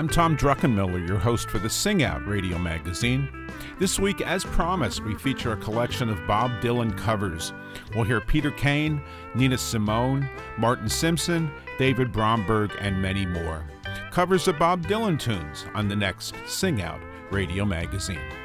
I'm Tom Druckenmiller, your host for the Sing Out radio magazine. This week, as promised, we feature a collection of Bob Dylan covers. We'll hear Peter Kane, Nina Simone, Martin Simpson, David Bromberg, and many more. Covers of Bob Dylan tunes on the next Sing Out radio magazine.